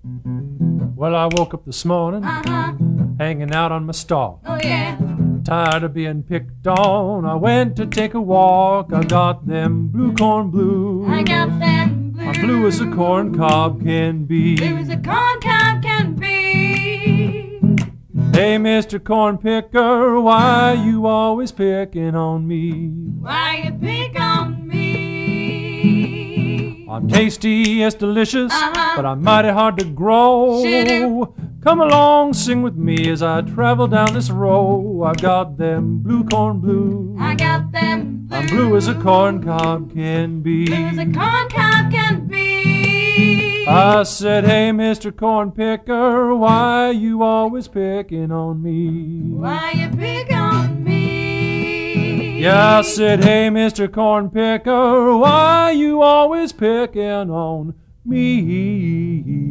Well, I woke up this morning, hanging out on my stalk. Oh yeah. Tired of being picked on, I went to take a walk. I got them blue corn blues. I got them blue. I'm blue as a corn cob can be. Blue as a corn cob can be. Hey, Mr. Corn Picker, why you always picking on me? Why you pick on me? I'm tasty, it's delicious, but I'm mighty hard to grow. Shoo-doo. Come along, sing with me as I travel down this row. I've got them blue corn blues. I got them blue. I'm blue as a corn cob can be. Blue as a corn cob can be. I said, hey, Mr. Corn Picker, why you always picking on me? Why you pick on me? Yeah, I said, hey, Mr. Corn Picker, why you always picking on me?